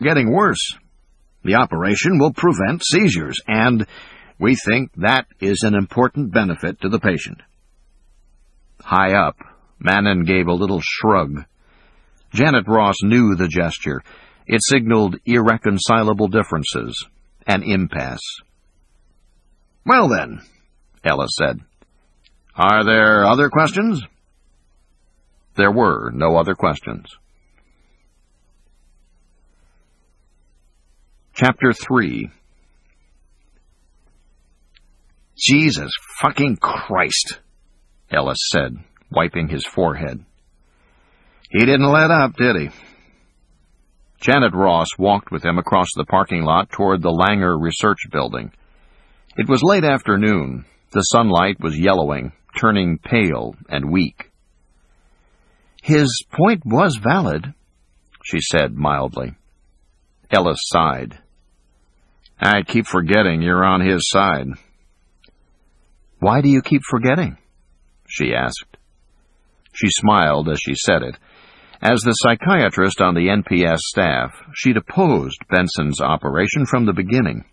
getting worse. The operation will prevent seizures, and we think that is an important benefit to the patient." High up, Mannon gave a little shrug. Janet Ross knew the gesture. It signaled irreconcilable differences, an impasse. "Well then," Ellis said, "are there other questions?" There were no other questions. Chapter 3. "Jesus fucking Christ," Ellis said, wiping his forehead. "He didn't let up, did he?" Janet Ross walked with him across the parking lot toward the Langer Research Building. It was late afternoon. The sunlight was yellowing, turning pale and weak. "His point was valid," she said mildly. Ellis sighed. "I keep forgetting you're on his side." "Why do you keep forgetting?" she asked. She smiled as she said it. As the psychiatrist on the NPS staff, she'd opposed Benson's operation from the beginning.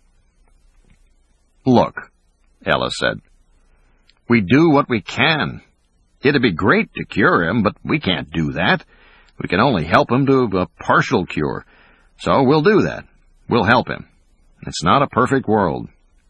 "Look," Ellis said, "we do what we can. It'd be great to cure him, but we can't do that. We can only help him to a partial cure. So we'll do that. We'll help him. It's not a perfect world."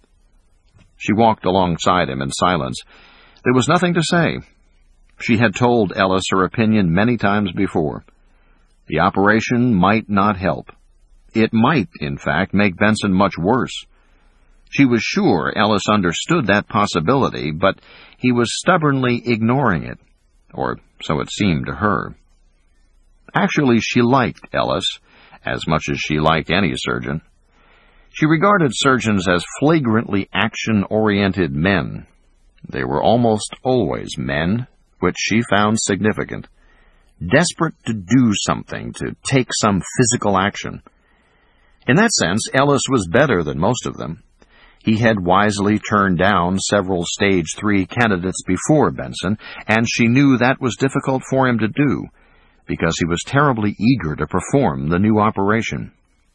She walked alongside him in silence. There was nothing to say. She had told Ellis her opinion many times before. The operation might not help. It might, in fact, make Benson much worse. She was sure Ellis understood that possibility, but he was stubbornly ignoring it, or so it seemed to her. Actually, she liked Ellis as much as she liked any surgeon. She regarded surgeons as flagrantly action-oriented men. They were almost always men, which she found significant, desperate to do something, to take some physical action. In that sense, Ellis was better than most of them. He had wisely turned down several Stage 3 candidates before Benson, and she knew that was difficult for him to do, because he was terribly eager to perform the new operation.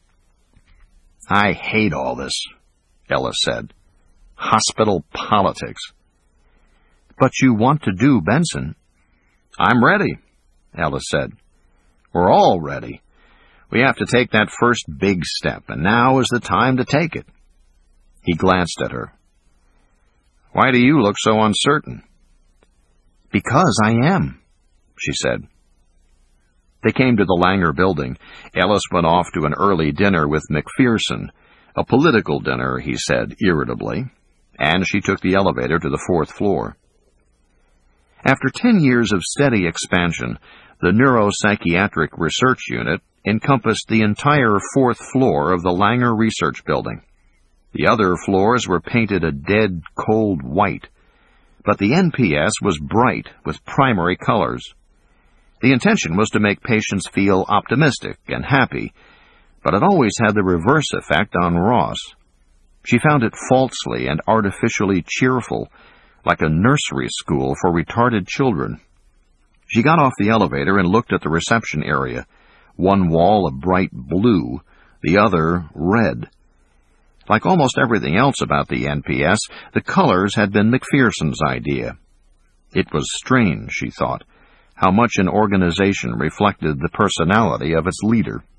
"I hate all this," Ellis said. "Hospital politics." "But you want to do Benson." "I'm ready," Ellis said. "We're all ready. We have to take that first big step, and now is the time to take it." He glanced at her. "Why do you look so uncertain?" "Because I am," she said. They came to the Langer building. Ellis went off to an early dinner with McPherson, a political dinner, he said irritably, and she took the elevator to the 4th floor. After 10 years of steady expansion, the Neuropsychiatric Research Unit encompassed the entire 4th floor of the Langer Research Building. The other floors were painted a dead, cold white, but the NPS was bright with primary colors. The intention was to make patients feel optimistic and happy, but it always had the reverse effect on Ross. She found it falsely and artificially cheerful, like a nursery school for retarded children. She got off the elevator and looked at the reception area, one wall a bright blue, the other red. Like almost everything else about the NPS, the colors had been McPherson's idea. It was strange, she thought, how much an organization reflected the personality of its leader.